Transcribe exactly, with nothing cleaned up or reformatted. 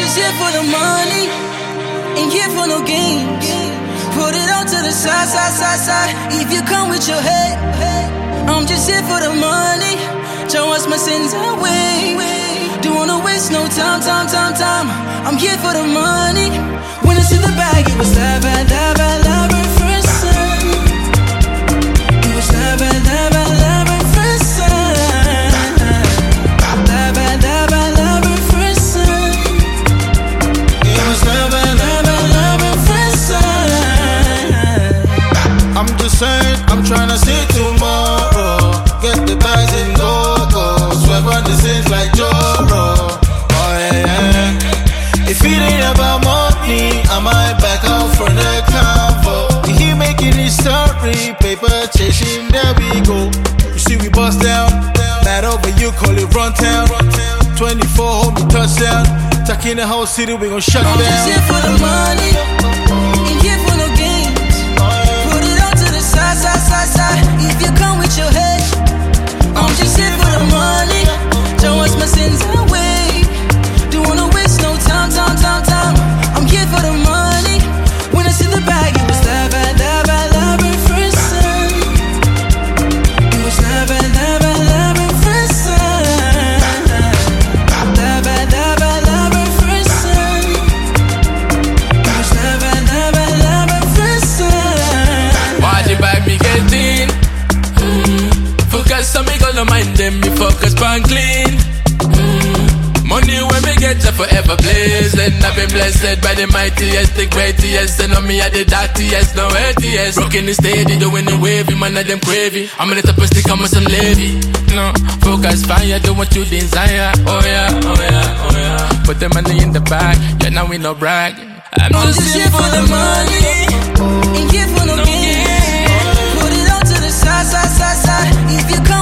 just here for the money, ain't here for no games. Put it on to the side, side, side, side. If you come with your head, I'm just here for the money. Don't wash my sins away. Don't wanna waste no time, time, time, time. I'm here for the money. When it's in the bag, it was love, love, love at first sight. It was love, love, love at first sight. Love, love, love at first sight. It was love, love, love at first sight. I'm just saying, I'm tryna see tomorrow. Get the bags and go, go. Swear on the sins like Joro. Oh yeah, yeah. If it ain't about money, I might back out from the convo. He making his story, paper chasing, there we go. You see we bust down, that over you call it run town. twenty-four home touchdown, taking the whole city, we gon' shut I'm down. just here for the money, ain't here for no games. Put it on to the side, side, side, side. If you come with your head, I'm just here for the money. Don't wash my sins away. Don't wanna waste no time, time, time, time. I'm here for the money. When it's in the bag, it was love, love, love at first sight. It was love, love, love at first sight. Love, love, love at first sight. It was love, love, love at first sight. Why the vibe me getting? Mm. Focus on me, gonna mind them. Me focus on clean. Mm. Money when me get ya forever blessed. And I've been blessed by the mightiest, the greatest. And on me at the dirtiest, no atheist. Rocking the steady, doing the wavy, man of them craving. I'm gonna top a stick, I'm some lady. No, focus fire, do what you desire. Oh yeah, oh yeah, oh yeah. Put the money in the bag, yeah now we no brag. I'm, I'm just here for the money, ain't here for no games. Put it on to the side, side, side, side. If you come